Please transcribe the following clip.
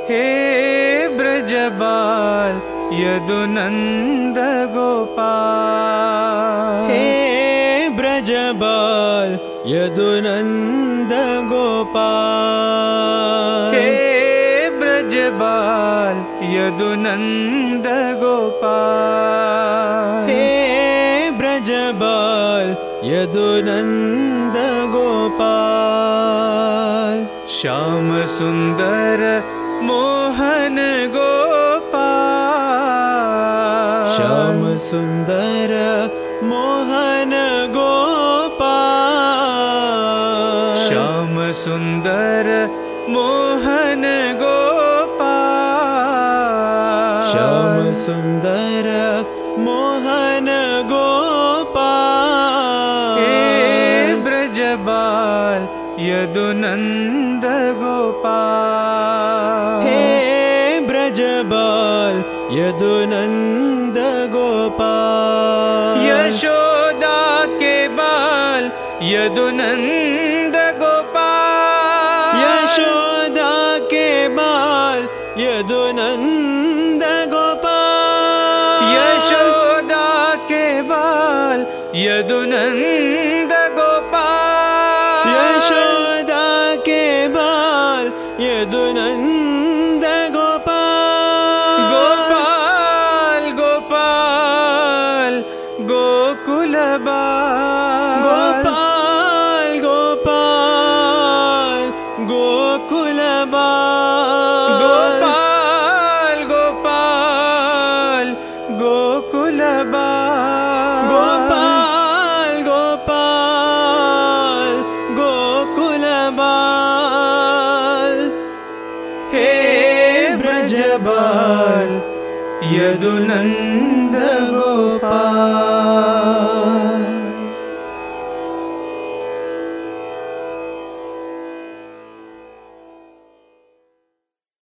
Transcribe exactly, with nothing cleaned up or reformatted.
हे ब्रजबाल यदुनंद गोपाल, हे ब्रजबाल यदुनंद गोपाल, हे ब्रजबाल यदुनंद गोपाल, हे ब्रजबाल यदुनंद गोपाल। श्याम सुंदर मोहन गोपाल, श्याम सुंदर मोहन गोपाल, श्याम सुंदर मोहन गोपाल, श्याम सुंदर मोहन गोपाल। हे ब्रजबाल यदुनंद गोपाल, हे ब्रजबाल यदुनंद गोपाल। यशोदा के बाल यदुनंद गोपाल, यशोदा के बाल यदुनंद गोपाल, यशोदा के बाल यदुनंद गोपाल, यशोदा के बाल यदुनंद गोपाल। गोपाल गोपाल गोकुल बाल, गोपाल गोपाल गोकुल बाल, गोपाल गोपाल गोकुल बाल, गोपाल गोपाल गोकुल बाल। हे ब्रजबाल यदुनंद गोपाल।